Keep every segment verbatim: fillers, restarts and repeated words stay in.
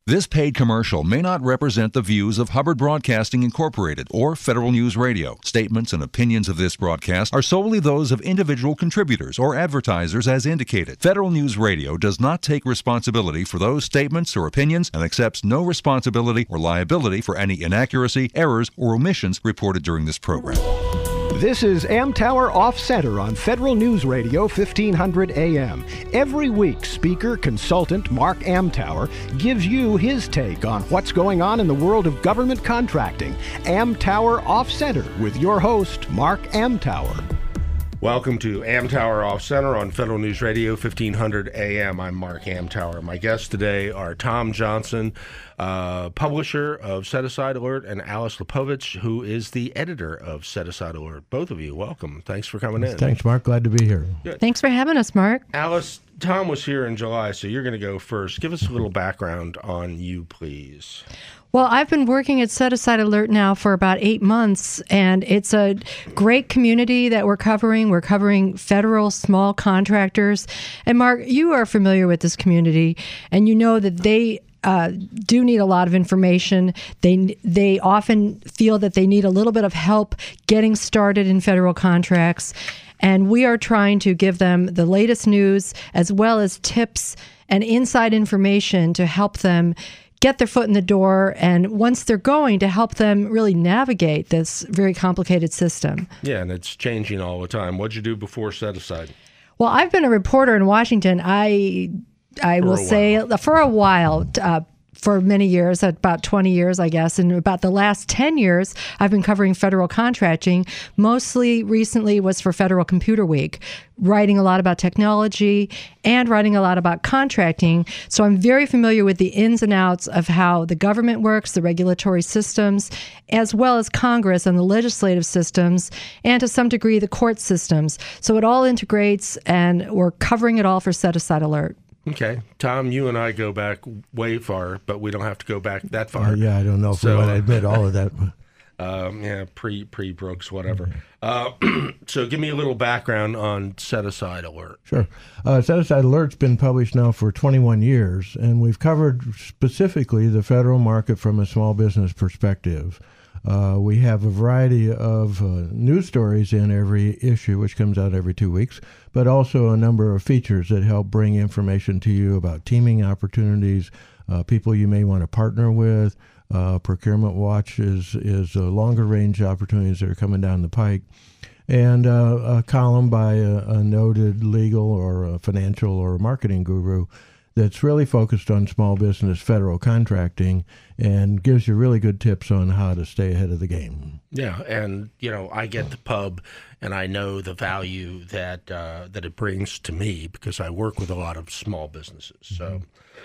This paid commercial may not represent the views of Hubbard Broadcasting Incorporated or Federal News Radio. Statements and opinions of this broadcast are solely those of individual contributors or advertisers as indicated. Federal News Radio does not take responsibility for those statements or opinions and accepts no responsibility or liability for any inaccuracy, errors, or omissions reported during this program. This is Amtower Off Center on Federal News Radio fifteen hundred A M. Every week, speaker consultant Mark Amtower gives you his take on what's going on in the world of government contracting. Amtower Off Center with your host, Mark Amtower. Welcome to Amtower Off Center on Federal News Radio fifteen hundred A M. I'm Mark Amtower. My guests today are Tom Johnson, uh, publisher of Set Aside Alert, and Alice Lepovich, who is the editor of Set Aside Alert. Both of you, welcome. Thanks for coming in. Thanks, Mark. Glad to be here. Good. Thanks for having us, Mark. Alice, Tom was here in July, so you're going to go first. Give us a little background on you, please. Well, I've been working at Set Aside Alert now for about eight months, and it's a great community that we're covering. We're covering federal small contractors. And Mark, you are familiar with this community, and you know that they uh, do need a lot of information. They they often feel that they need a little bit of help getting started in federal contracts. And we are trying to give them the latest news as well as tips and inside information to help them get their foot in the door, and once they're going, to help them really navigate this very complicated system. Yeah, and it's changing all the time. What'd you do before Set Aside? Well, I've been a reporter in Washington. I I For will a say while. for a while, uh, for many years, about twenty years, I guess. And about the last ten years, I've been covering federal contracting. Mostly recently was for Federal Computer Week, writing a lot about technology and writing a lot about contracting. So I'm very familiar with the ins and outs of how the government works, the regulatory systems, as well as Congress and the legislative systems, and to some degree the court systems. So it all integrates, and we're covering it all for Set Aside Alert. Okay. Tom, you and I go back way far, but we don't have to go back that far. Uh, yeah, I don't know if So, we want to admit all of that. Um, yeah, pre, pre-Brooks, whatever. Uh, so give me a little background on Set Aside Alert. Sure. Uh, Set Aside Alert's been published now for twenty-one years, and we've covered specifically the federal market from a small business perspective. Uh, we have a variety of uh, news stories in every issue, which comes out every two weeks, but also a number of features that help bring information to you about teaming opportunities, uh, people you may want to partner with. Uh, Procurement Watch is, is uh, longer range opportunities that are coming down the pike. And uh, a column by a, a noted legal or a financial or marketing guru that's really focused on small business federal contracting and gives you really good tips on how to stay ahead of the game. Yeah, and you know, I get the pub, and I know the value that uh, that it brings to me because I work with a lot of small businesses. So,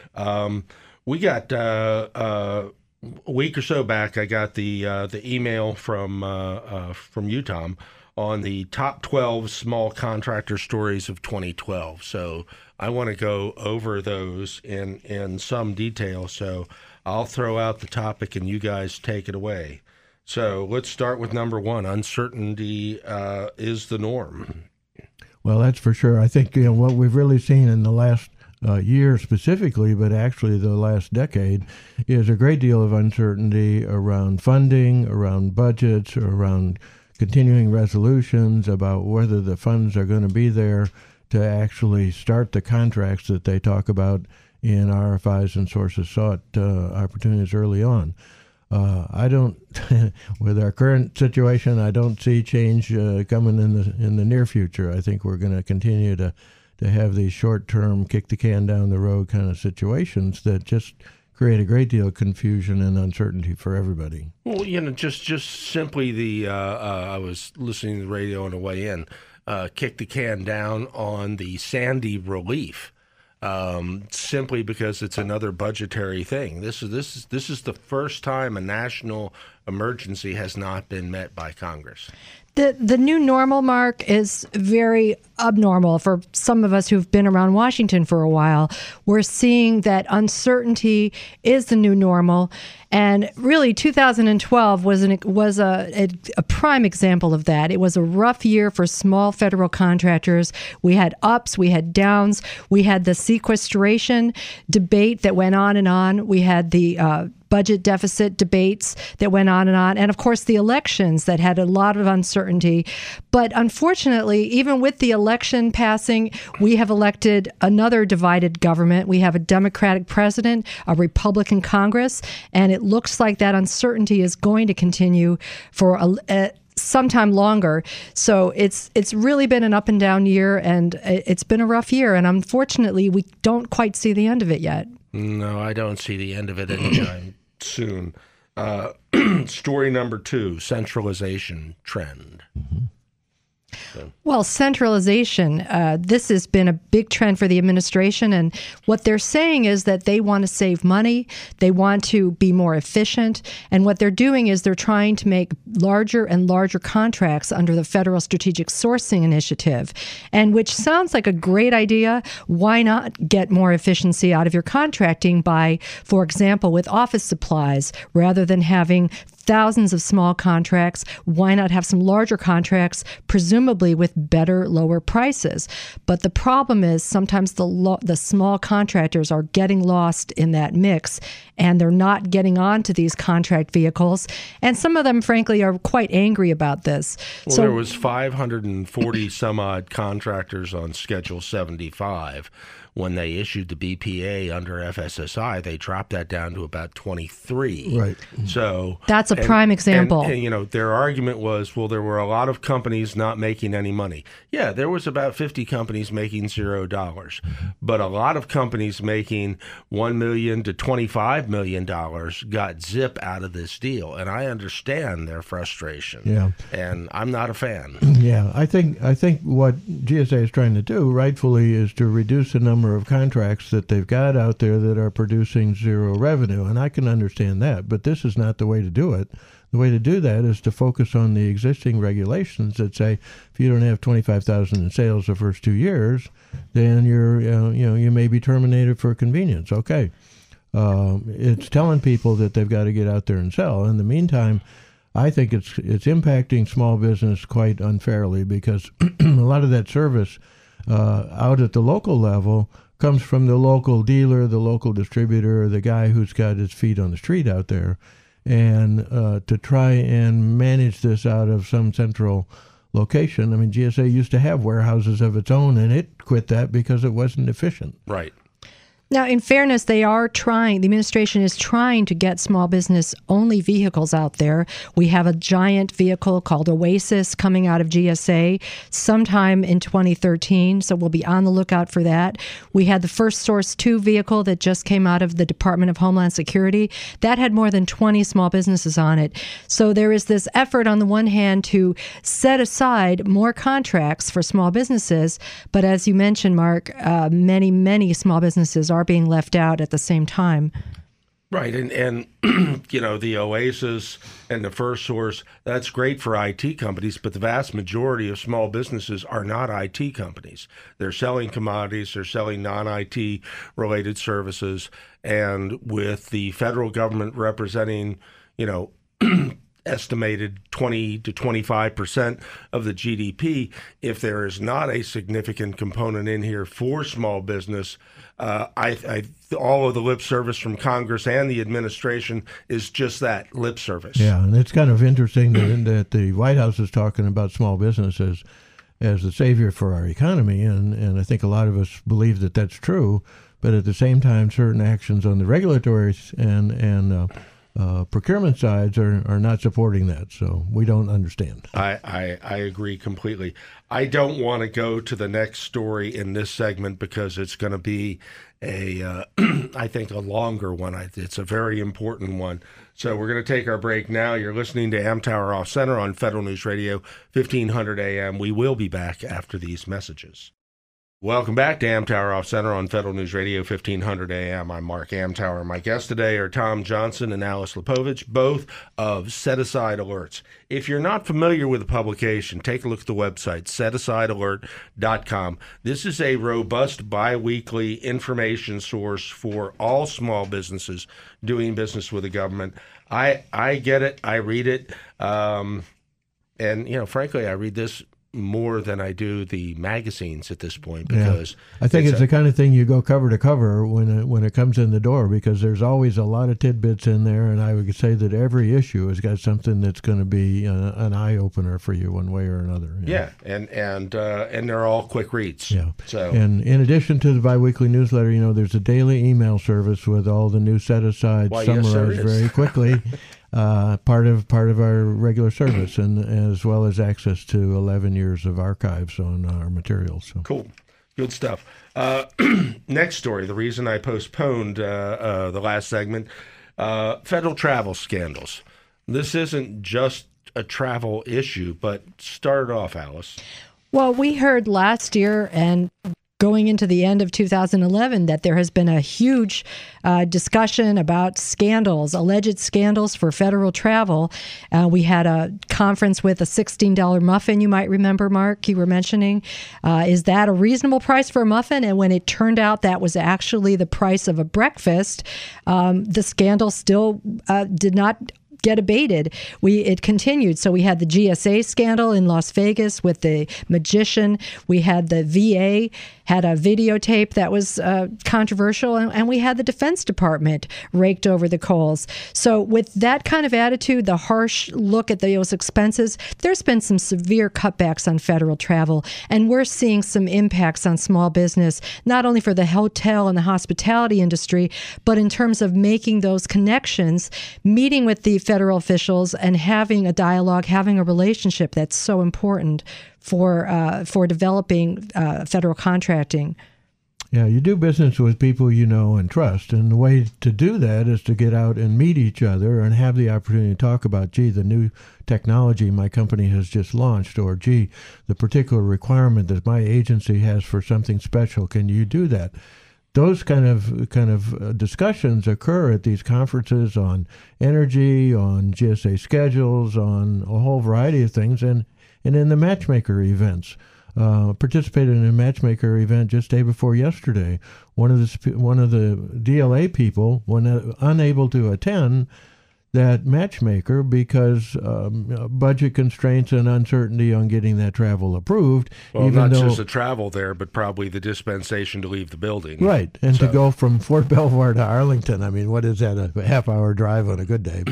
um, we got uh, uh, a week or so back, I got the uh, the email from uh, uh, from you, Tom, on the top twelve small contractor stories of twenty twelve. So I want to go over those in, in some detail. So I'll throw out the topic and you guys take it away. So let's start with number one. Uncertainty uh, is the norm. Well, that's for sure. I think you know what we've really seen in the last uh, year specifically, but actually the last decade, is a great deal of uncertainty around funding, around budgets, around continuing resolutions about whether the funds are going to be there to actually start the contracts that they talk about in R F Is and sources sought uh, opportunities early on. Uh, I don't, with our current situation, I don't see change uh, coming in the in the near future. I think we're going to continue to to have these short-term, kick the can down the road kind of situations that just create a great deal of confusion and uncertainty for everybody. Well, you know, just just simply the, uh, uh, I was listening to the radio on the way in, uh, kick the can down on the Sandy relief, um, simply because it's another budgetary thing. This is this is this is the first time a national emergency has not been met by Congress. The the new normal, Mark, is very abnormal for some of us who've been around Washington for a while. We're seeing that uncertainty is the new normal, and really, two thousand twelve was an was a, a a prime example of that. It was a rough year for small federal contractors. We had ups, we had downs, we had the sequestration debate that went on and on. We had the uh, budget deficit debates that went on and on. And of course, the elections that had a lot of uncertainty. But unfortunately, even with the election passing, we have elected another divided government. We have a Democratic president, a Republican Congress, and it looks like that uncertainty is going to continue for a, a sometime longer. So it's it's really been an up and down year, and it's been a rough year. And unfortunately, we don't quite see the end of it yet. No, I don't see the end of it anytime soon. Uh, story number two, centralization trend. Mm-hmm. So. Well, centralization, uh, this has been a big trend for the administration. And what they're saying is that they want to save money. They want to be more efficient. And what they're doing is they're trying to make larger and larger contracts under the Federal Strategic Sourcing Initiative, and which sounds like a great idea. Why not get more efficiency out of your contracting by, for example, with office supplies, rather than having thousands of small contracts? Why not have some larger contracts, presumably with better, lower prices? But the problem is sometimes the lo- the small contractors are getting lost in that mix, and they're not getting onto these contract vehicles. And some of them, frankly, are quite angry about this. Well, so, there was five hundred forty some odd contractors on Schedule seventy-five. When they issued the B P A under F S S I, they dropped that down to about twenty-three. Right. So that's a and, prime example. And, and, you know, their argument was, well, there were a lot of companies not making any money. Yeah, there was about fifty companies making zero dollars, but a lot of companies making one million to twenty-five million dollars got zip out of this deal, and I understand their frustration. Yeah. And I'm not a fan. Yeah, I think I think what G S A is trying to do, rightfully, is to reduce the number of contracts that they've got out there that are producing zero revenue, and I can understand that, but this is not the way to do it. The way to do that is to focus on the existing regulations that say if you don't have twenty-five thousand in sales the first two years, then you're uh, you know you may be terminated for convenience. Okay, um, it's telling people that they've got to get out there and sell. In the meantime, I think it's it's impacting small business quite unfairly, because a lot of that service Uh, out at the local level comes from the local dealer, the local distributor, the guy who's got his feet on the street out there. And uh, to try and manage this out of some central location, I mean, G S A used to have warehouses of its own, and it quit that because it wasn't efficient. Right. Now, in fairness, they are trying, the administration is trying to get small business only vehicles out there. We have a giant vehicle called Oasis coming out of G S A sometime in twenty thirteen, so we'll be on the lookout for that. We had the First Source two vehicle that just came out of the Department of Homeland Security. That had more than twenty small businesses on it. So there is this effort on the one hand to set aside more contracts for small businesses, but as you mentioned, Mark, uh, many, many small businesses are being left out at the same time. Right, and, and you know, the Oasis and the First Source, that's great for I T companies, but the vast majority of small businesses are not I T companies. They're selling commodities, they're selling non-I T related services, and with the federal government representing, you know, estimated twenty to twenty-five percent of the G D P, if there is not a significant component in here for small business, uh, I, I all of the lip service from Congress and the administration is just that, lip service. Yeah, and it's kind of interesting that, that the White House is talking about small businesses as the savior for our economy, and, and I think a lot of us believe that that's true, but at the same time, certain actions on the regulatory and, and uh, Uh, procurement sides are, are not supporting that, so we don't understand. I, I, I agree completely. I don't want to go to the next story in this segment because it's going to be a, uh, I think, a longer one. I, it's a very important one. So we're going to take our break now. You're listening to Amtower Off Center on Federal News Radio, fifteen hundred A M. We will be back after these messages. Welcome back to Amtower Off Center on Federal News Radio, fifteen hundred A M. I'm Mark Amtower. My guests today are Tom Johnson and Alice Lipovich, both of Set Aside Alerts. If you're not familiar with the publication, take a look at the website, set aside alert dot com. This is a robust biweekly information source for all small businesses doing business with the government. I I get it. I read it. Um, and, you know, frankly, I read this more than I do the magazines at this point, because yeah. I think it's, it's a, the kind of thing you go cover to cover when it, when it comes in the door, because there's always a lot of tidbits in there, and I would say that every issue has got something that's going to be uh, an eye opener for you one way or another. Yeah, know? and and uh, and they're all quick reads. Yeah. So, and in addition to the biweekly newsletter, you know, there's a daily email service with all the new set asides Why, summarized yes, very quickly. Uh, part of part of our regular service, and as well as access to eleven years of archives on our materials. So. Cool, good stuff. Uh, next story. The reason I postponed uh, uh, the last segment: uh, federal travel scandals. This isn't just a travel issue, but start it off, Alice. Well, we heard last year and going into the end of two thousand eleven that there has been a huge uh, discussion about scandals, alleged scandals for federal travel. Uh, we had a conference with a sixteen dollar muffin, you might remember, Mark, you were mentioning. Uh, is that a reasonable price for a muffin? And when it turned out that was actually the price of a breakfast, um, the scandal still uh, did not get abated. We it continued. So we had the G S A scandal in Las Vegas with the magician. We had the V A had a videotape that was uh, controversial, and, and we had the Defense Department raked over the coals. So with that kind of attitude, the harsh look at those expenses, there's been some severe cutbacks on federal travel, and we're seeing some impacts on small business, not only for the hotel and the hospitality industry, but in terms of making those connections, meeting with the federal officials and having a dialogue, having a relationship that's so important for uh, for developing uh, federal contracting. Yeah, you do business with people you know and trust, and the way to do that is to get out and meet each other and have the opportunity to talk about, gee, the new technology my company has just launched, or gee, the particular requirement that my agency has for something special. Can you do that? Those kind of kind of discussions occur at these conferences on energy, on G S A schedules, on a whole variety of things, and, and in the matchmaker events. Uh, participated in a matchmaker event just day before yesterday. One of the one of the D L A people, when uh, unable to attend that matchmaker because um, budget constraints and uncertainty on getting that travel approved. Well, even not though, just the travel there, but probably the dispensation to leave the building. Right, and so. to go from Fort Belvoir to Arlington, I mean, what is that, a half-hour drive on a good day?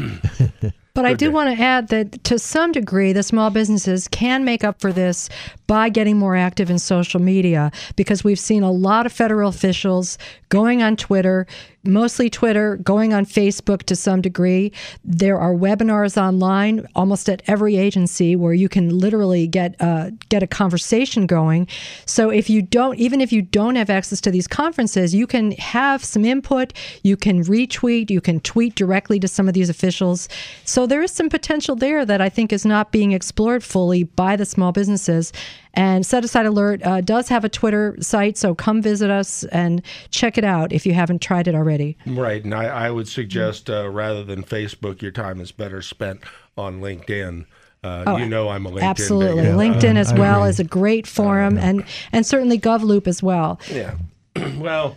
But I do want to add that to some degree, the small businesses can make up for this by getting more active in social media, because we've seen a lot of federal officials going on Twitter, mostly Twitter, going on Facebook to some degree. There are webinars online almost at every agency where you can literally get uh, get a conversation going. So if you don't, even if you don't have access to these conferences, you can have some input, you can retweet, you can tweet directly to some of these officials. So there is some potential there that I think is not being explored fully by the small businesses. And Set Aside Alert uh, does have a Twitter site, so come visit us and check it out if you haven't tried it already. Right, and I, I would suggest uh, rather than Facebook, your time is better spent on LinkedIn. Uh, oh, you know I'm a LinkedIn. Absolutely. Big, LinkedIn uh, as well is a great forum, uh, and, and certainly GovLoop as well. Yeah. Well,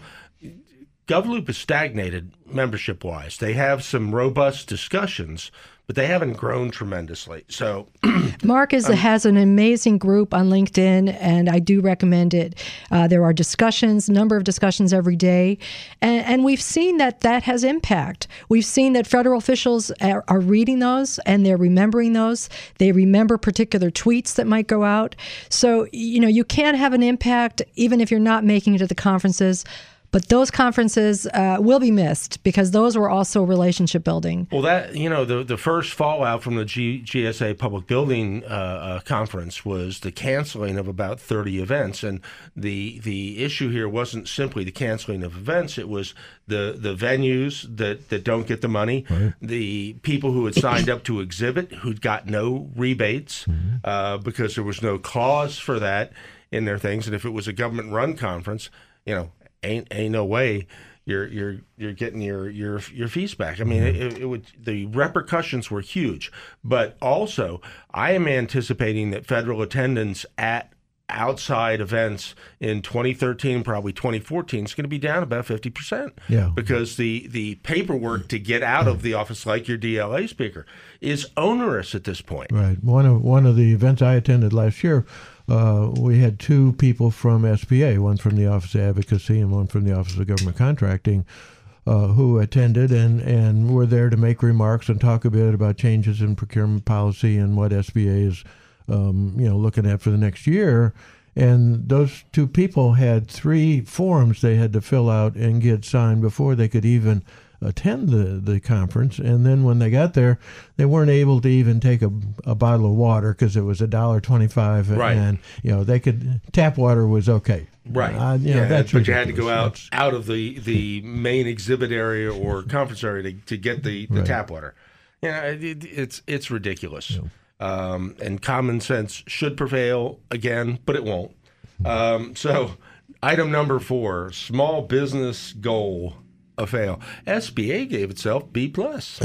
GovLoop is stagnated membership-wise. They have some robust discussions, but they haven't grown tremendously. So, Mark is, um, has an amazing group on LinkedIn, and I do recommend it. Uh, there are discussions, number of discussions every day, and, and we've seen that that has impact. We've seen that federal officials are, are reading those, and they're remembering those. They remember particular tweets that might go out. So, you know, you can have an impact even if you're not making it to the conferences. But those conferences uh, will be missed because those were also relationship building. Well, that, you know, the, the first fallout from the G, GSA Public Building uh, uh, Conference was the canceling of about thirty events. And the the issue here wasn't simply the canceling of events. It was the, the venues that, that don't get the money, right. The people who had signed up to exhibit who'd got no rebates mm-hmm. uh, because there was no clause for that. in their things. And if it was a government-run conference, you know, ain't ain't no way you're you're you're getting your your your fees back. I mean, it, it would the repercussions were huge. But also, I am anticipating that federal attendance at outside events in twenty thirteen, probably twenty fourteen, is going to be down about fifty percent. Yeah. Because the, the paperwork to get out of the office, like your D L A speaker, is onerous at this point. Right. One of one of the events I attended last year, uh, we had two people from S B A, one from the Office of Advocacy and one from the Office of Government Contracting, uh, who attended and, and were there to make remarks and talk a bit about changes in procurement policy and what S B A is Um, you know, looking at for the next year. And those two people had three forms they had to fill out and get signed before they could even attend the, the conference. And then when they got there, they weren't able to even take a, a bottle of water because it was a dollar twenty-five. Right. And, you know, they could, tap water was okay. Right. Uh, you know, yeah, that's but you had to go out, That's, out of the, the main exhibit area or conference area to, to get the, the Right. tap water. Yeah, it, it's, it's ridiculous. Yeah. Um, and common sense should prevail again, but it won't. Um, so, item number four: small business goal a fail. S B A gave itself B plus.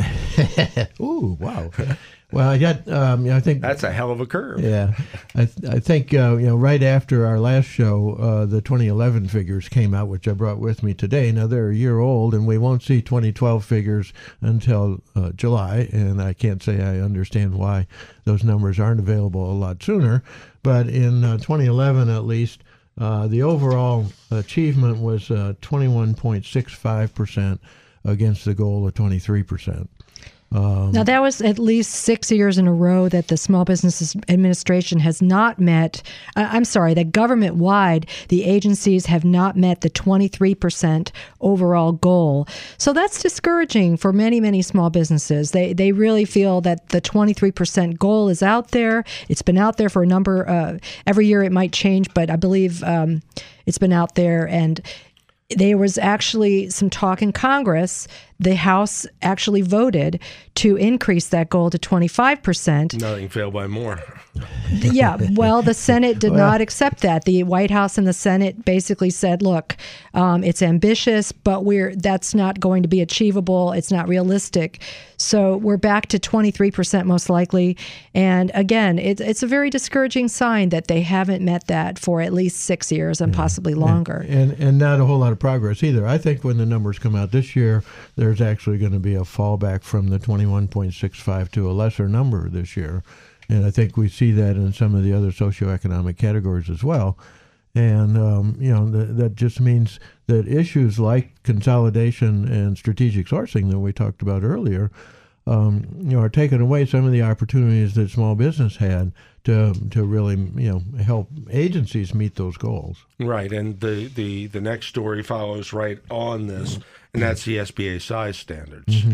Ooh, wow. Well, I got. Um, I think That's a hell of a curve. Yeah, I th- I think uh, you know right after our last show, uh, the twenty eleven figures came out, which I brought with me today. Now they're a year old, and we won't see twenty twelve figures until uh, July. And I can't say I understand why those numbers aren't available a lot sooner. But in uh, twenty eleven, at least, uh, the overall achievement was uh, twenty-one point six five percent against the goal of twenty-three percent. Um, Now, that was at least six years in a row that the Small Business Administration has not met. Uh, I'm sorry, that government-wide, the agencies have not met the twenty-three percent overall goal. So that's discouraging for many, many small businesses. They they really feel that the twenty-three percent goal is out there. It's been out there for a number. Uh, every year it might change, but I believe um, it's been out there. And there was actually some talk in Congress. The House actually voted to increase that goal to twenty-five percent. Nothing failed by more. Yeah, well, the Senate did Well- not accept that. The White House and the Senate basically said, look, um, it's ambitious, but we're that's not going to be achievable. It's not realistic. So we're back to twenty-three percent most likely. And again, it, it's a very discouraging sign that they haven't met that for at least six years and possibly longer. And and not a whole lot of progress either. I think when the numbers come out this year, there's actually going to be a fallback from the twenty-one point six five to a lesser number this year. And I think we see that in some of the other socioeconomic categories as well. And, um, you know, th- that just means that issues like consolidation and strategic sourcing that we talked about earlier, um, you know, are taking away some of the opportunities that small business had to to really, you know, help agencies meet those goals. Right, and the, the, the next story follows right on this, and that's the S B A size standards. Mm-hmm.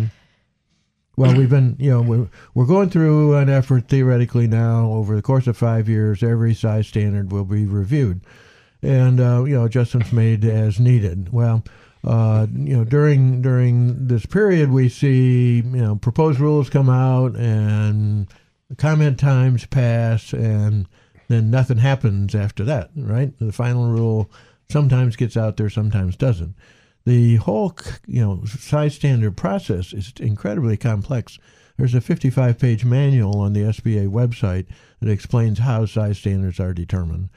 Well, we've been, you know, we're, we're going through an effort theoretically now over the course of five years, every size standard will be reviewed and, uh, you know, adjustments made as needed. Well, uh, you know, during during this period, we see, you know, proposed rules come out and comment times pass and then nothing happens after that, right? The final rule sometimes gets out there, sometimes doesn't. The whole, you know, size standard process is incredibly complex. There's a fifty-five page manual on the S B A website that explains how size standards are determined.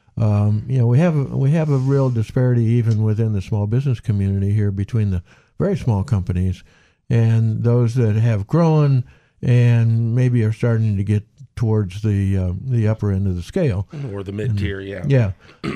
Um, you know, we have a, we have a real disparity even within the small business community here between the very small companies and those that have grown and maybe are starting to get towards the uh, the upper end of the scale. Or the mid-tier, yeah. Yeah.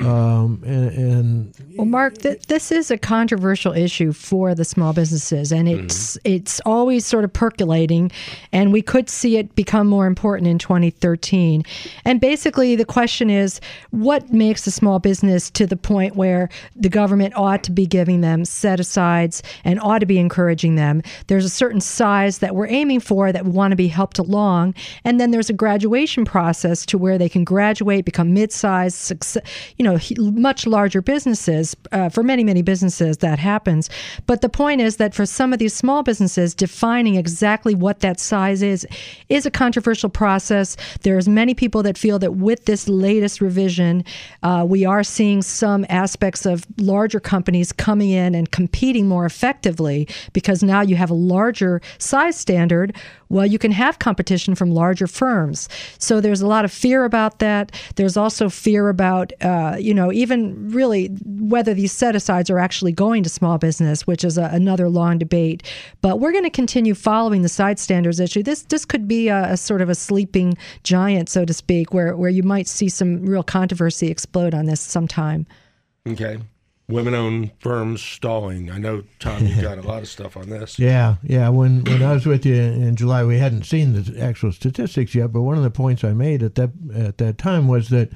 Um, and, and Well, Mark, th- this is a controversial issue for the small businesses, and it's mm-hmm. it's always sort of percolating, and we could see it become more important in twenty thirteen. And basically, the question is, what makes a small business to the point where the government ought to be giving them set-asides and ought to be encouraging them? There's a certain size that we're aiming for that we want to be helped along, and then there's a graduation process to where they can graduate, become mid-sized, success, you know, much larger businesses. Uh, for many, many businesses, that happens. But the point is that for some of these small businesses, defining exactly what that size is is a controversial process. There's many people that feel that with this latest revision, uh, we are seeing some aspects of larger companies coming in and competing more effectively because now you have a larger size standard. Well, you can have competition from larger firms. So there's a lot of fear about that. There's also fear about, uh, you know, even really whether these set-asides are actually going to small business, which is a, another long debate. But we're going to continue following the side standards issue. This this could be a, a sort of a sleeping giant, so to speak, where, where you might see some real controversy explode on this sometime. Okay. Women-owned firms stalling. I know, Tom, you got a lot of stuff on this. Yeah, yeah. When when I was with you in July, we hadn't seen the actual statistics yet, but one of the points I made at that at that time was that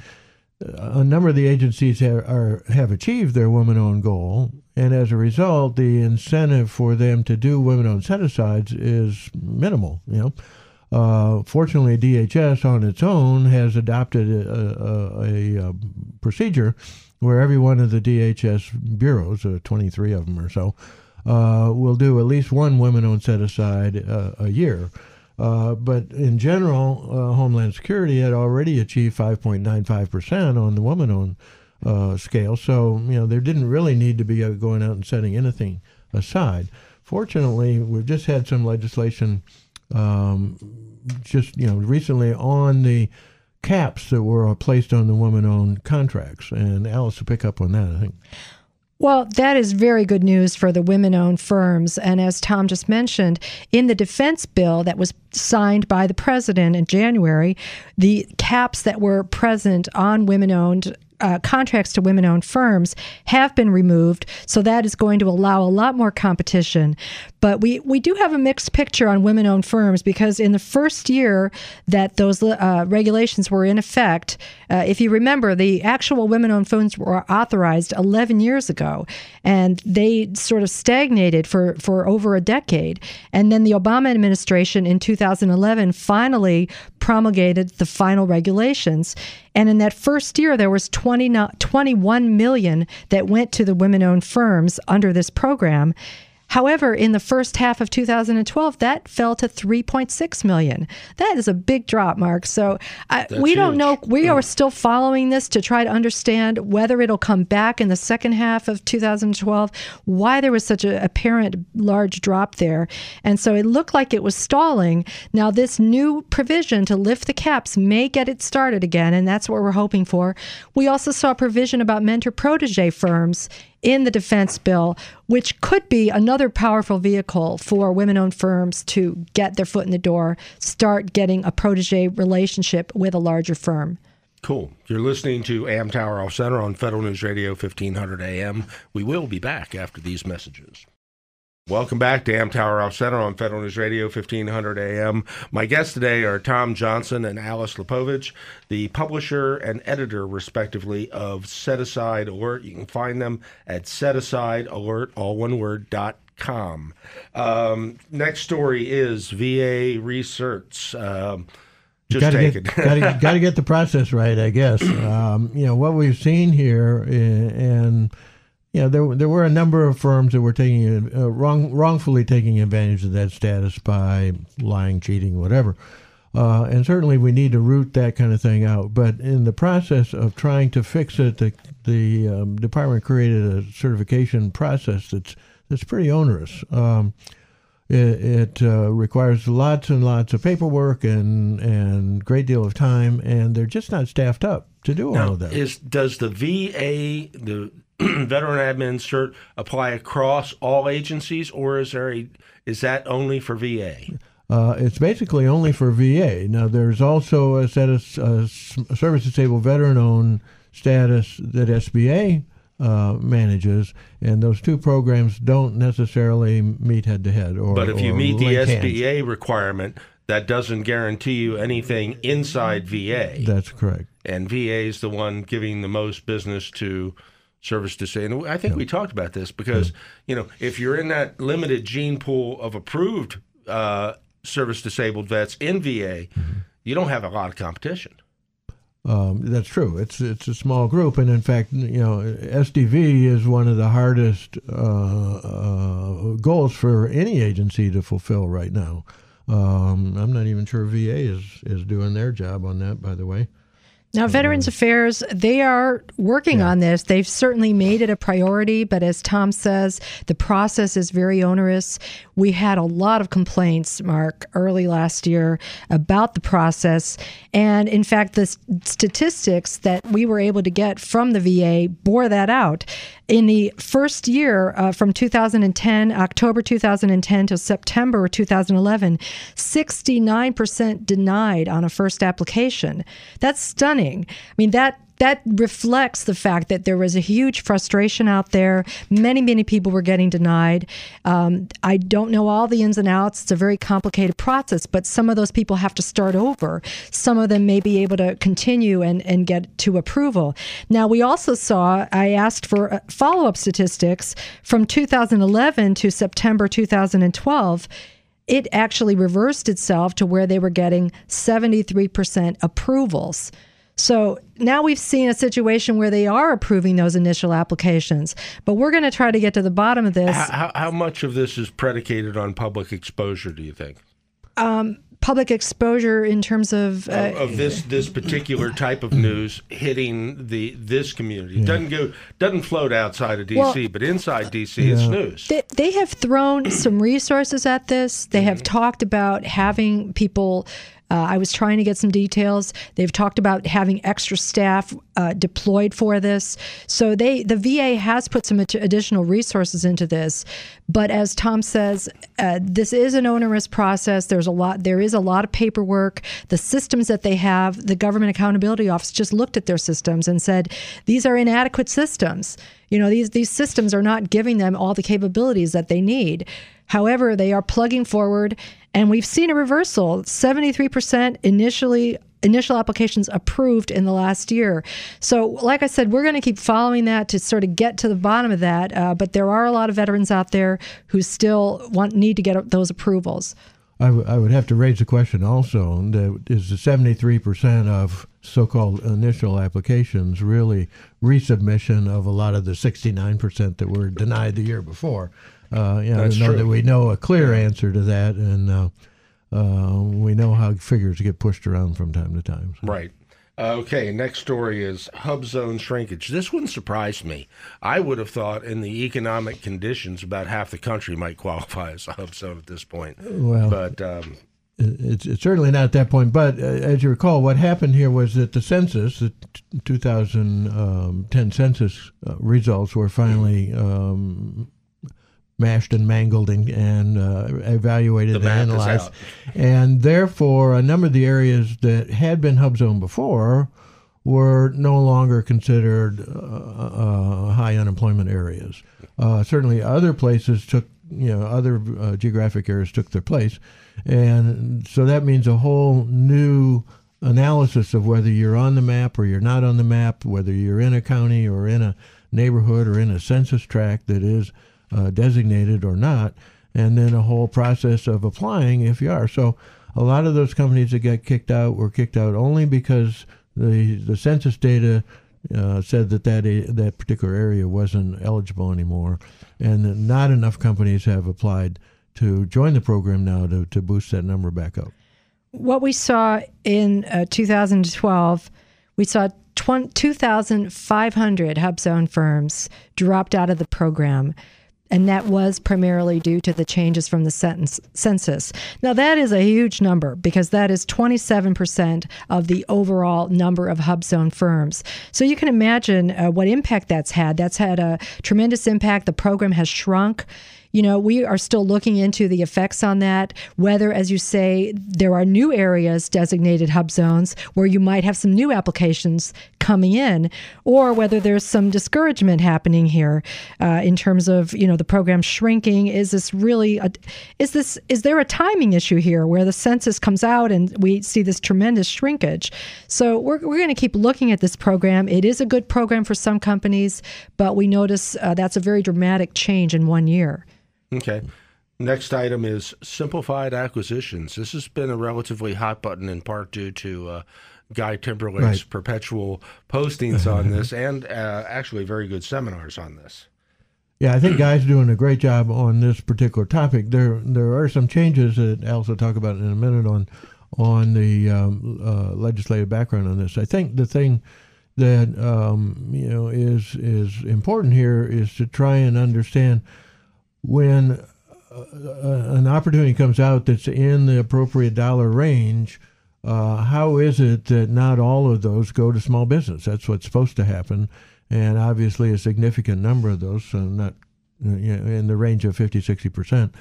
a number of the agencies have, are, have achieved their women-owned goal, and as a result, the incentive for them to do women-owned set-asides is minimal. You know, uh, fortunately, D H S on its own has adopted a, a, a, a procedure where every one of the D H S bureaus, uh, twenty-three of them or so, uh, will do at least one women-owned set-aside uh, a year. Uh, but in general, uh, Homeland Security had already achieved five point nine five percent on the woman-owned uh, scale, so you know there didn't really need to be uh, going out and setting anything aside. Fortunately, we've just had some legislation um, just you know recently on the caps that were placed on the women-owned contracts, and Alice will pick up on that, I think. Well, that is very good news for the women-owned firms. And as Tom just mentioned, in the defense bill that was signed by the president in January, the caps that were present on women-owned Uh, contracts to women-owned firms have been removed, so that is going to allow a lot more competition. But we, we do have a mixed picture on women-owned firms because in the first year that those uh, regulations were in effect, uh, if you remember, the actual women-owned firms were authorized eleven years ago, and they sort of stagnated for, for over a decade. And then the Obama administration in two thousand eleven finally promulgated the final regulations. And in that first year, there was twenty, twenty-one million that went to the women-owned firms under this program. However, in the first half of two thousand twelve, that fell to three point six million. That is a big drop, Mark. So I, we huge. don't know. We are still following this to try to understand whether it'll come back in the second half of two thousand twelve, why there was such an apparent large drop there. And so it looked like it was stalling. Now, this new provision to lift the caps may get it started again, and that's what we're hoping for. We also saw a provision about mentor-protege firms in the defense bill, which could be another powerful vehicle for women-owned firms to get their foot in the door, start getting a protege relationship with a larger firm. Cool. You're listening to Amtower Off Center on Federal News Radio, fifteen hundred A M. We will be back after these messages. Welcome back to Amtower Off Center on Federal News Radio, fifteen hundred A M. My guests today are Tom Johnson and Alice Lepovich, the publisher and editor, respectively, of Set Aside Alert. You can find them at set aside alert, all one word, dot com. Um, next story is V A research. Um, just gotta take get, it. gotta, gotta get the process right, I guess. Um, you know, what we've seen here, and you know, there there were a number of firms that were taking uh, wrong, wrongfully taking advantage of that status by lying, cheating, whatever. Uh, and certainly we need to root that kind of thing out. But in the process of trying to fix it, the the um, department created a certification process that's that's pretty onerous. Um, it it uh, requires lots and lots of paperwork and and great deal of time, and they're just not staffed up to do Now, all of that. Is does the V A the Veteran Admin Cert apply across all agencies, or is there a is that only for V A? Uh, it's basically only for V A. Now, there's also a set of uh, service-disabled veteran-owned status that S B A uh, manages, and those two programs don't necessarily meet head-to-head. Or, but if you or meet the link S B A hands. requirement, that doesn't guarantee you anything inside V A. That's correct. And V A is the one giving the most business to service disabled. I think yeah. we talked about this because, yeah. you know, if you're in that limited gene pool of approved uh, service disabled vets in V A, mm-hmm. you don't have a lot of competition. Um, that's true. It's it's a small group, and in fact, you know, S D V is one of the hardest uh, uh, goals for any agency to fulfill right now. Um, I'm not even sure V A is is doing their job on that, by the way. Now, Veterans Affairs, they are working Yeah. on this. They've certainly made it a priority, but as Tom says, the process is very onerous. We had a lot of complaints, Mark, early last year about the process. And in fact, the s- statistics that we were able to get from the V A bore that out. In the first year, uh, from two thousand ten, October two thousand ten to September two thousand eleven, sixty-nine percent denied on a first application. That's stunning. I mean, that that reflects the fact that there was a huge frustration out there. Many, many people were getting denied. Um, I don't know all the ins and outs. It's a very complicated process, but some of those people have to start over. Some of them may be able to continue and, and get to approval. Now, we also saw, I asked for follow-up statistics from two thousand eleven to September two thousand twelve. It actually reversed itself to where they were getting seventy-three percent approvals. So now we've seen a situation where they are approving those initial applications, but we're going to try to get to the bottom of this. How, how much of this is predicated on public exposure, do you think? Um, public exposure in terms of, uh, of this this particular type of news hitting the this community. It doesn't go doesn't float outside of D C, Well, but inside D C it's news. They, they have thrown some resources at this. They have talked about having people. Uh, I was trying to get some details. They've talked about having extra staff uh, deployed for this. So they, the V A has put some ad- additional resources into this. But as Tom says, uh, this is an onerous process. There's a lot. There is a lot of paperwork. The systems that they have, the Government Accountability Office just looked at their systems and said these are inadequate systems. You know, these these systems are not giving them all the capabilities that they need. However, they are plugging forward, and we've seen a reversal. seventy-three percent initially initial applications approved in the last year. So, like I said, we're going to keep following that to sort of get to the bottom of that. Uh, but there are a lot of veterans out there who still want need to get those approvals. I, w- I would have to raise the question also, that is the seventy-three percent of so-called initial applications really resubmission of a lot of the sixty-nine percent that were denied the year before? Uh, you know, That's know true. that we know a clear answer to that, and uh, uh, we know how figures get pushed around from time to time. So. Right. Uh, okay, next story is hub zone shrinkage. This one surprised me. I would have thought in the economic conditions about half the country might qualify as a hub zone at this point. Well, But um, It's, it's certainly not that point, but uh, as you recall, what happened here was that the census, the t- two thousand ten census uh, results were finally um, mashed and mangled and, and uh, evaluated The and map is analyzed. out. And therefore, a number of the areas that had been hub zone before were no longer considered uh, uh, high unemployment areas. Uh, certainly other places took, you know, other uh, geographic areas took their place. And so that means a whole new analysis of whether you're on the map or you're not on the map, whether you're in a county or in a neighborhood or in a census tract that is uh, designated or not, and then a whole process of applying if you are. So a lot of those companies that got kicked out were kicked out only because the the census data uh, said that that, a, that particular area wasn't eligible anymore, and not enough companies have applied to join the program now to, to boost that number back up. What we saw in uh, two thousand twelve, we saw two thousand five hundred hub zone firms dropped out of the program. And that was primarily due to the changes from the sentence, census. Now, that is a huge number because that is twenty-seven percent of the overall number of hub zone firms. So you can imagine uh, what impact that's had. That's had a tremendous impact. The program has shrunk. You know, we are still looking into the effects on that, whether, as you say, there are new areas designated hub zones where you might have some new applications coming in, or whether there's some discouragement happening here uh, in terms of, you know, the program shrinking. Is this really, a, is this, is there a timing issue here where the census comes out and we see this tremendous shrinkage? So we're, we're going to keep looking at this program. It is a good program for some companies, but we notice uh, that's a very dramatic change in one year. Okay. Next item is simplified acquisitions. This has been a relatively hot button in part due to uh, Guy Timberlake's Right. perpetual postings on this and uh, actually very good seminars on this. Yeah, I think Guy's doing a great job on this particular topic. There there are some changes that Alice will talk about in a minute on on the um, uh, legislative background on this. I think the thing that um, you know is is important here is to try and understand when uh, an opportunity comes out that's in the appropriate dollar range. Uh, how is it that not all of those go to small business? That's what's supposed to happen. And obviously a significant number of those, uh, not uh, you know, in the range of fifty, sixty percent,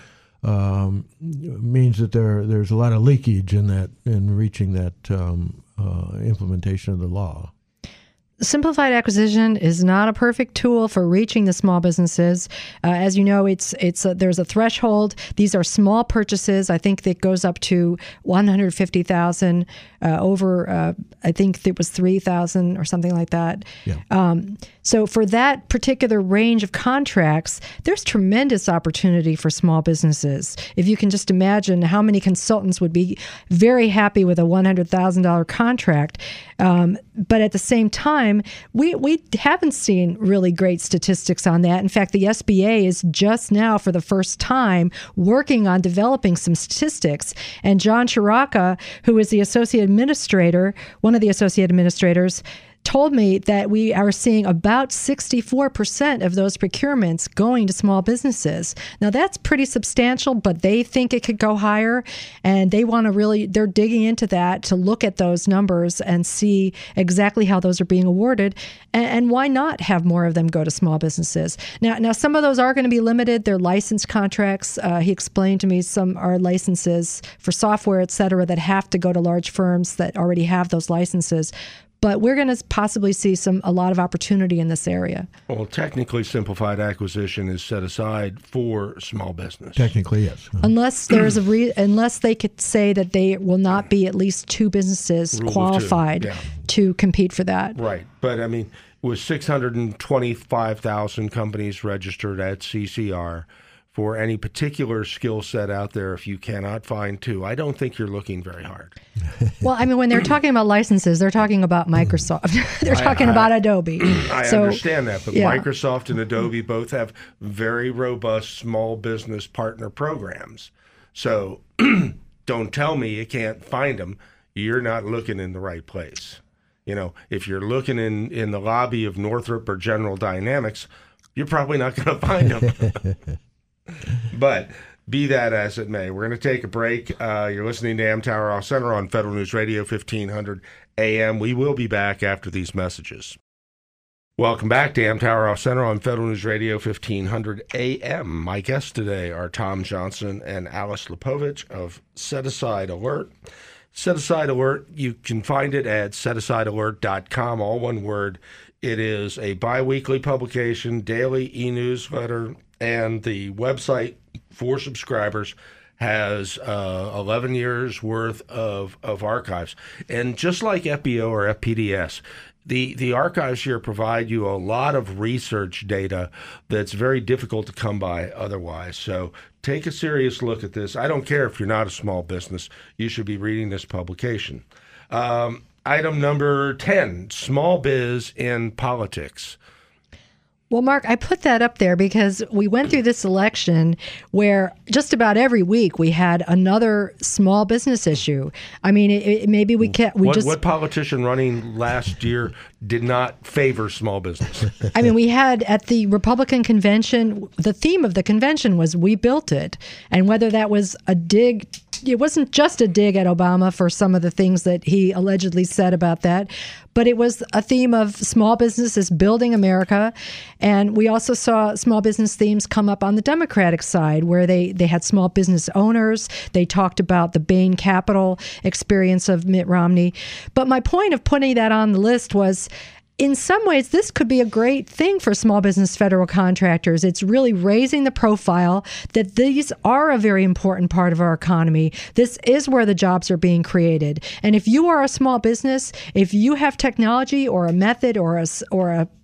um, means that there there's a lot of leakage in that in reaching that um, uh, implementation of the law. Simplified acquisition is not a perfect tool for reaching the small businesses. Uh, as you know, it's it's a, there's a threshold. These are small purchases. I think that goes up to one hundred fifty thousand uh, over. Uh, I think it was three thousand or something like that. Yeah. Um, so for that particular range of contracts, there's tremendous opportunity for small businesses. If you can just imagine how many consultants would be very happy with a one hundred thousand dollars contract. Um, but at the same time, we, we haven't seen really great statistics on that. In fact, the S B A is just now, for the first time, working on developing some statistics. And John Chiraka, who is the associate administrator, one of the associate administrators, told me that we are seeing about sixty-four percent of those procurements going to small businesses. Now, that's pretty substantial, but they think it could go higher, and they want to really, they're digging into that to look at those numbers and see exactly how those are being awarded, and, and why not have more of them go to small businesses. Now, now some of those are going to be limited. They're license contracts. Uh, he explained to me some are licenses for software, et cetera, that have to go to large firms that already have those licenses. But we're going to possibly see some a lot of opportunity in this area. Well, technically, simplified acquisition is set aside for small business. Technically, yes. Unless there's a re- unless they could say that they will not be at least two businesses Rule of two, qualified yeah. to compete for that. Right. But, I mean, with six hundred twenty-five thousand companies registered at C C R, for any particular skill set out there, if you cannot find two, I don't think you're looking very hard. Well, I mean, when they're talking about licenses, they're talking about Microsoft. they're I- talking I- about Adobe. I so, understand that, but yeah. Microsoft and Adobe both have very robust small business partner programs. So don't tell me you can't find them. You're not looking in the right place. You know, if you're looking in, in the lobby of Northrop or General Dynamics, you're probably not going to find them. But be that as it may, we're going to take a break. Uh, you're listening to Amtower Off Center on Federal News Radio, fifteen hundred A M. We will be back after these messages. Welcome back to Amtower Off Center on Federal News Radio, fifteen hundred A M. My guests today are Tom Johnson and Alice Lipovich of Set Aside Alert. Set Aside Alert, you can find it at set aside alert dot com, all one word. It is a bi-weekly publication, daily e-newsletter, and the website for subscribers has uh, eleven years worth of, of archives. And just like F B O or F P D S, the, the archives here provide you a lot of research data that's very difficult to come by otherwise. So take a serious look at this. I don't care if you're not a small business. You should be reading this publication. Um, item number ten, small biz in politics. Well, Mark, I put that up there because we went through this election where just about every week we had another small business issue. I mean, it, it, maybe we can't. We what, just. what politician running last year did not favor small business? I mean, we had at the Republican convention, the theme of the convention was "We Built It," and whether that was a dig. It wasn't just a dig at Obama for some of the things that he allegedly said about that, but it was a theme of small businesses building America. And we also saw small business themes come up on the Democratic side, where they, they had small business owners. They talked about the Bain Capital experience of Mitt Romney. But my point of putting that on the list was, in some ways, this could be a great thing for small business federal contractors. It's really raising the profile that these are a very important part of our economy. This is where the jobs are being created. And if you are a small business, if you have technology or a method or a, or a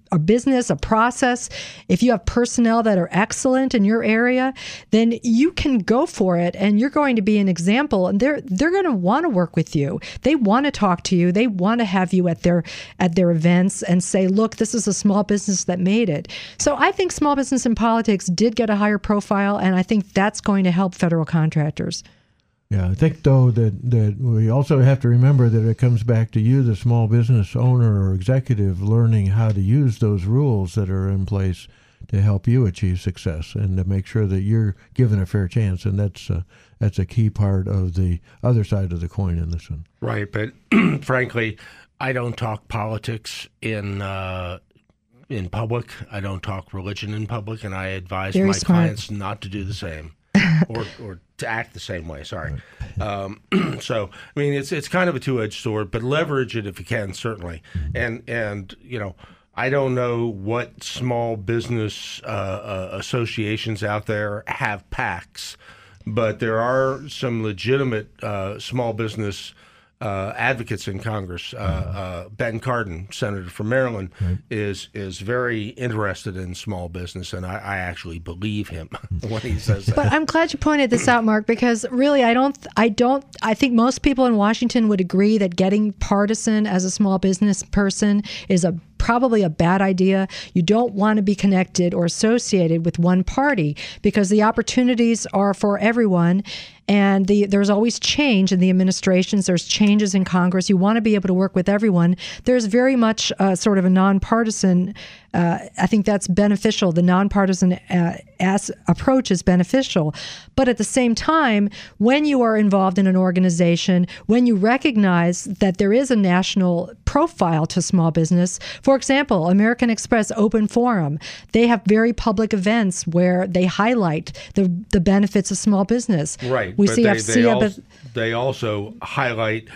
a business, a process, if you have personnel that are excellent in your area, then you can go for it, and you're going to be an example, and they're they're going to want to work with you. They want to talk to you. They want to have you at their at their events and say, look, this is a small business that made it. So I think small business in politics did get a higher profile, and I think that's going to help federal contractors. Yeah, I think, though, that, that we also have to remember that it comes back to you, the small business owner or executive, learning how to use those rules that are in place to help you achieve success and to make sure that you're given a fair chance. And that's uh, that's a key part of the other side of the coin in this one. Right, but frankly, I don't talk politics in uh, in public. I don't talk religion in public, and I advise Very my smart. clients not to do the same. or, or to act the same way. Sorry. Um, so, I mean, it's it's kind of a two-edged sword, but leverage it if you can, certainly. And and you know, I don't know what small business uh, uh, associations out there have PACs, but there are some legitimate uh, small business Uh, advocates in Congress. Uh, uh, Ben Cardin, senator from Maryland, right. is is very interested in small business, and I, I actually believe him when he says that. But I'm glad you pointed this out, Mark, because really, I don't, I don't, I think most people in Washington would agree that getting partisan as a small business person is a probably a bad idea. You don't want to be connected or associated with one party because the opportunities are for everyone. And the, there's always change in the administrations. There's changes in Congress. You want to be able to work with everyone. There's very much uh, sort of a nonpartisan. Uh, I think that's beneficial. The nonpartisan uh, as approach is beneficial. But at the same time, when you are involved in an organization, when you recognize that there is a national profile to small business, for example, American Express Open Forum, they have very public events where they highlight the the benefits of small business. Right. We but see they, F C they, A, also, but they also highlight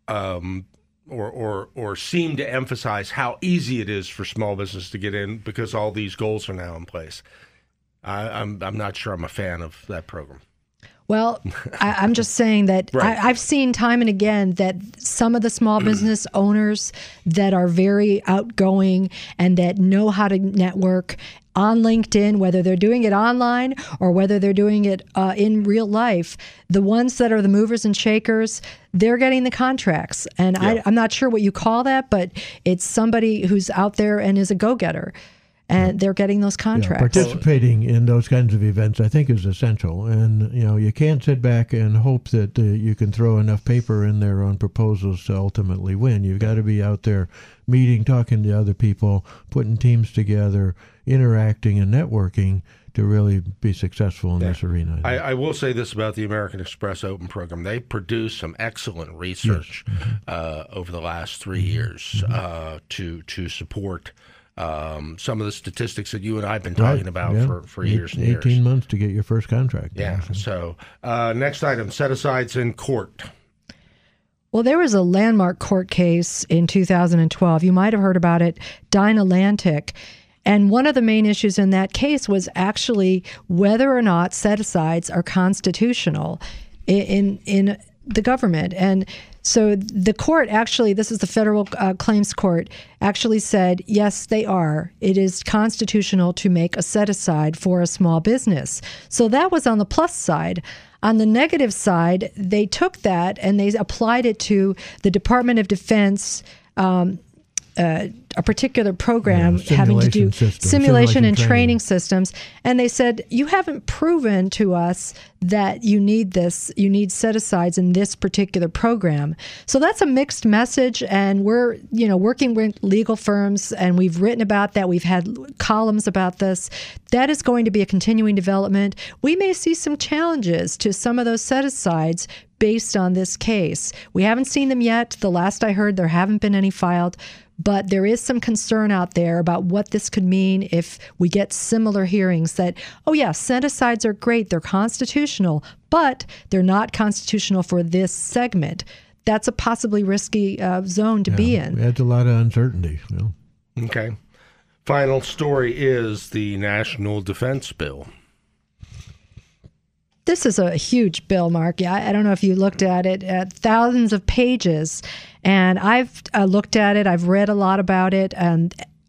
um, or, or or seem to emphasize how easy it is for small business to get in because all these goals are now in place. I, I'm I'm not sure I'm a fan of that program. Well, I, I'm just saying that Right. I, I've seen time and again that some of the small business owners that are very outgoing and that know how to network on LinkedIn, whether they're doing it online or whether they're doing it uh, in real life, the ones that are the movers and shakers, they're getting the contracts. And Yeah. I, I'm not sure what you call that, but it's somebody who's out there and is a go-getter. And they're getting those Yeah, contracts. participating in those kinds of events, I think, is essential. And, you know, you can't sit back and hope that uh, you can throw enough paper in there on proposals to ultimately win. You've got to be out there meeting, talking to other people, putting teams together, interacting and networking to really be successful in Yeah. this arena. I, I will say this about the American Express Open program. They produced some excellent research Yes. Mm-hmm. uh, over the last three years uh, to to support um, some of the statistics that you and I have been talking Right, about yeah. for, for Eight- years and years. eighteen months to get your first contract. Yeah. So uh, next item, set-asides in court. Well, there was a landmark court case in two thousand twelve. You might have heard about it, Dynalantic. And one of the main issues in that case was actually whether or not set-asides are constitutional in in, in the government. And so the court actually, this is the federal uh, claims court, actually said, yes, they are. It is constitutional to make a set-aside for a small business. So that was on the plus side. On the negative side, they took that and they applied it to the Department of Defense, um, uh, a particular program Yeah, having to do simulation system, simulation simulation and training. training systems. And they said, you haven't proven to us that you need this, you need set-asides in this particular program. So that's a mixed message. And we're, you know, working with legal firms and we've written about that. We've had columns about this. That is going to be a continuing development. We may see some challenges to some of those set-asides based on this case. We haven't seen them yet. The last I heard, there haven't been any filed. But there is some concern out there about what this could mean if we get similar hearings that, oh yeah, set-asides are great, they're constitutional, but they're not constitutional for this segment. That's a possibly risky uh, zone to Yeah, be in. It adds a lot of uncertainty. You know. Okay. Final story is the National Defense Bill. This is a huge bill, Mark. I, I don't know if you looked at it, uh, thousands of pages. And I've uh, looked at it. I've read a lot about it. And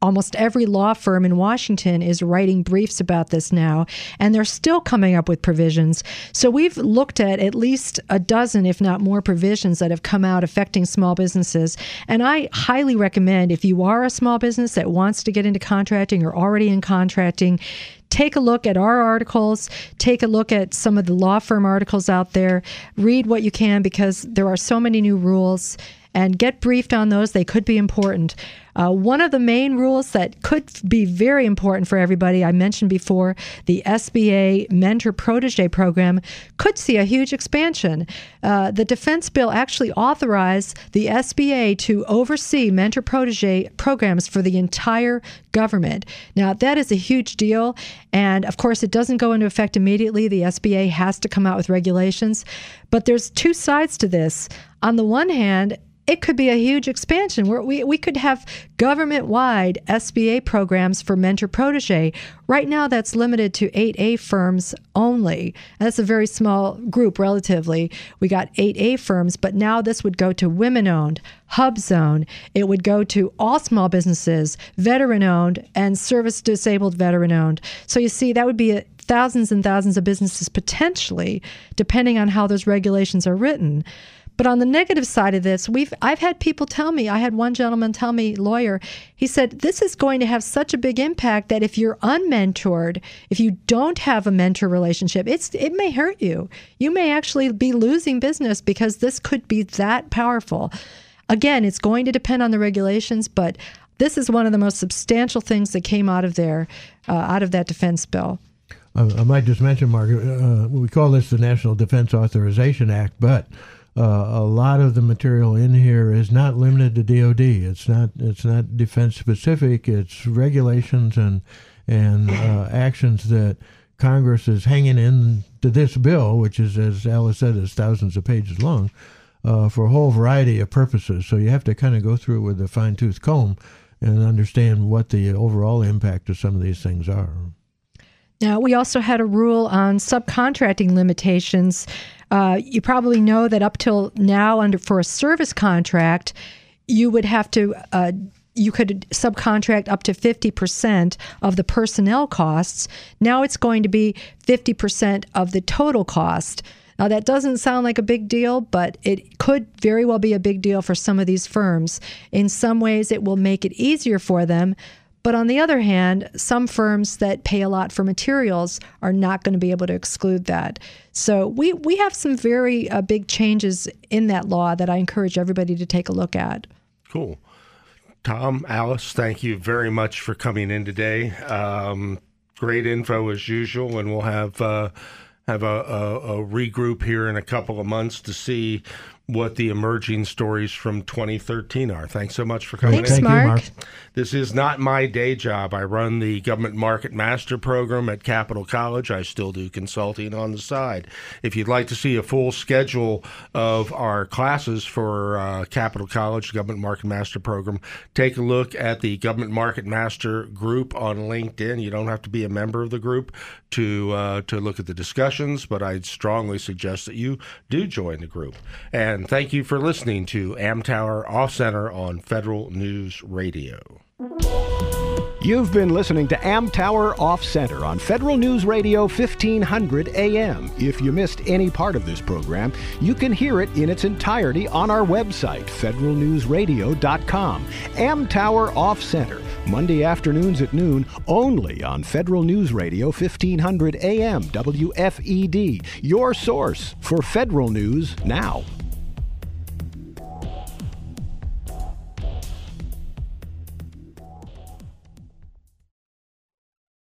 almost every law firm in Washington is writing briefs about this now, and they're still coming up with provisions. So we've looked at at least a dozen, if not more, provisions that have come out affecting small businesses. And I highly recommend, if you are a small business that wants to get into contracting or already in contracting, take a look at our articles, take a look at some of the law firm articles out there, read what you can, because there are so many new rules, and get briefed on those. They could be important. Uh, one of the main rules that could be very important for everybody, I mentioned before, the S B A Mentor-Protege program could see a huge expansion. Uh, the defense bill actually authorized the S B A to oversee mentor-protege programs for the entire government. Now, that is a huge deal, and of course, it doesn't go into effect immediately. The S B A has to come out with regulations, but there's two sides to this. On the one hand, it could be a huge expansion where we, we could have government-wide S B A programs for mentor-protege. Right now, that's limited to eight A firms only. And that's a very small group, relatively. We got eight A firms, but now this would go to women-owned, HubZone. It would go to all small businesses, veteran-owned, and service-disabled veteran-owned. So you see, that would be a, thousands and thousands of businesses potentially, depending on how those regulations are written. But on the negative side of this, we've I've had people tell me, I had one gentleman tell me, lawyer, he said, this is going to have such a big impact that if you're unmentored, if you don't have a mentor relationship, it's it may hurt you. You may actually be losing business because this could be that powerful. Again, it's going to depend on the regulations, but this is one of the most substantial things that came out of there, uh, out of that defense bill. I, I might just mention, Mark, uh, we call this the National Defense Authorization Act, but Uh, a lot of the material in here is not limited to D O D. It's not. It's not defense specific. It's regulations and and uh, actions that Congress is hanging in to this bill, which is, as Alice said, is thousands of pages long, uh, for a whole variety of purposes. So you have to kind of go through it with a fine tooth comb and understand what the overall impact of some of these things are. Now, we also had a rule on subcontracting limitations. Uh, you probably know that up till now, under for a service contract, you would have to, uh, you could subcontract up to fifty percent of the personnel costs. Now it's going to be fifty percent of the total cost. Now, that doesn't sound like a big deal, but it could very well be a big deal for some of these firms. In some ways, it will make it easier for them. But on the other hand, some firms that pay a lot for materials are not going to be able to exclude that. So we, we have some very uh, big changes in that law that I encourage everybody to take a look at. Cool. Tom, Alice, thank you very much for coming in today. Um, great info as usual, and we'll have uh, have a, a, a regroup here in a couple of months to see what the emerging stories from twenty thirteen are. Thanks so much for coming Thanks, in. Thank Mark. you, Mark. This is not my day job. I run the Government Market Master program at Capital College. I still do consulting on the side. If you'd like to see a full schedule of our classes for uh, Capital College Government Market Master program, take a look at the Government Market Master group on LinkedIn. You don't have to be a member of the group to uh, to look at the discussions, but I'd strongly suggest that you do join the group. And thank you for listening to Amtower Off Center on Federal News Radio. You've been listening to Amtower Off Center on Federal News Radio fifteen hundred A M. If you missed any part of this program, you can hear it in its entirety on our website, federal news radio dot com. Amtower Off Center, Monday afternoons at noon, only on Federal News Radio fifteen hundred A M, W F E D, your source for federal news now.